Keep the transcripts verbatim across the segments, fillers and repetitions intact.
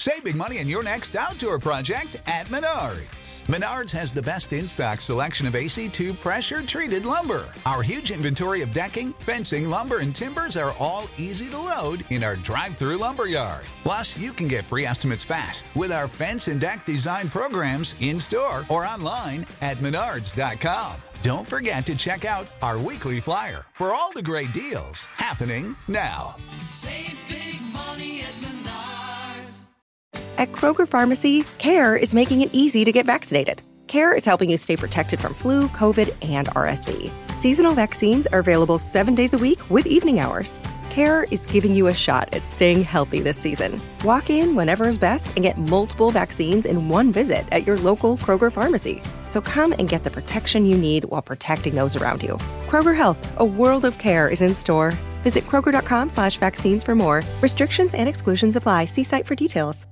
Save big money on your next outdoor project at Menards. Menards has the best in-stock selection of A C two pressure-treated lumber. Our huge inventory of decking, fencing, lumber, and timbers are all easy to load in our drive-through lumber yard. Plus, you can get free estimates fast with our fence and deck design programs in-store or online at menards dot com. Don't forget to check out our weekly flyer for all the great deals happening now. Save big money at Menards. At Kroger Pharmacy, CARE is making it easy to get vaccinated. CARE is helping you stay protected from flu, COVID, and R S V. Seasonal vaccines are available seven days a week with evening hours. CARE is giving you a shot at staying healthy this season. Walk in whenever is best and get multiple vaccines in one visit at your local Kroger Pharmacy. So come and get the protection you need while protecting those around you. Kroger Health, a world of care, is in store. Visit kroger.com slash vaccines for more. Restrictions and exclusions apply. See site for details.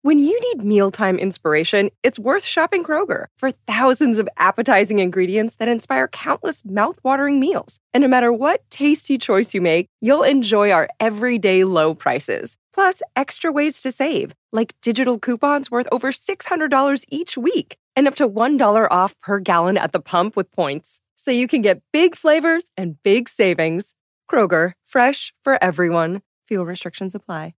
When you need mealtime inspiration, it's worth shopping Kroger for thousands of appetizing ingredients that inspire countless mouth-watering meals. And no matter what tasty choice you make, you'll enjoy our everyday low prices. Plus, extra ways to save, like digital coupons worth over six hundred dollars each week and up to one dollar off per gallon at the pump with points. So you can get big flavors and big savings. Kroger, fresh for everyone. Fuel restrictions apply.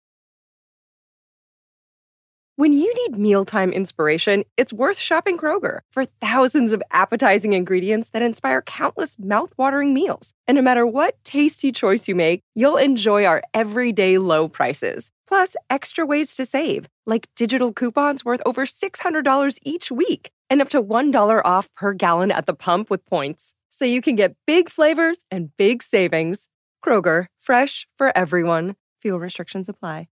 When you need mealtime inspiration, it's worth shopping Kroger for thousands of appetizing ingredients that inspire countless mouth-watering meals. And no matter what tasty choice you make, you'll enjoy our everyday low prices. Plus, extra ways to save, like digital coupons worth over six hundred dollars each week and up to one dollar off per gallon at the pump with points. So you can get big flavors and big savings. Kroger, fresh for everyone. Fuel restrictions apply.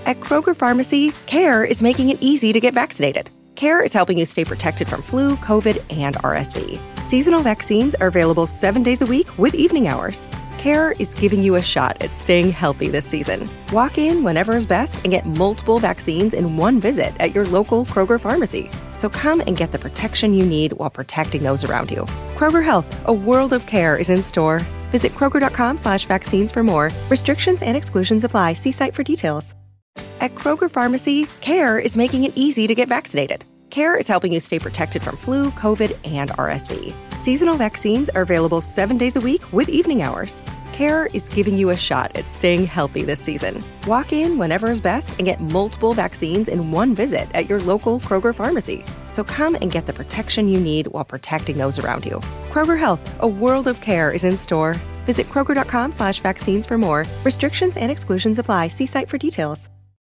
At Kroger Pharmacy, CARE is making it easy to get vaccinated. CARE is helping you stay protected from flu, COVID, and R S V. Seasonal vaccines are available seven days a week with evening hours. CARE is giving you a shot at staying healthy this season. Walk in whenever is best and get multiple vaccines in one visit at your local Kroger pharmacy. So come and get the protection you need while protecting those around you. Kroger Health, a world of care, is in store. Visit Kroger.com slash vaccines for more. Restrictions and exclusions apply. See site for details. At Kroger Pharmacy, CARE is making it easy to get vaccinated. CARE is helping you stay protected from flu, COVID, and R S V. Seasonal vaccines are available seven days a week with evening hours. CARE is giving you a shot at staying healthy this season. Walk in whenever is best and get multiple vaccines in one visit at your local Kroger pharmacy. So come and get the protection you need while protecting those around you. Kroger Health, a world of care, is in store. Visit Kroger.com slash vaccines for more. Restrictions and exclusions apply. See site for details.